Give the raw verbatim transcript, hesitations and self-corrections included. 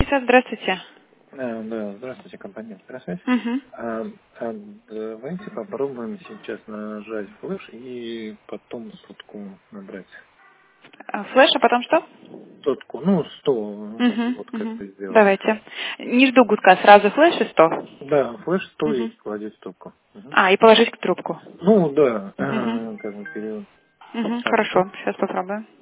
Связь, здравствуйте. А, да, здравствуйте, компания «Связь». Угу. А, а, давайте попробуем сейчас нажать флеш и потом сотку набрать. Флеш, а потом что? Сотку, ну, сто, Угу, вот как угу. это сделать. Давайте. Не жду гудка, сразу флеш и сто. Да, флеш сто и Угу. кладет стопку. Мгм. А, и положить к трубку. Ну, да, Угу. как бы период. Угу. Так, стоп. Хорошо, сейчас попробуем.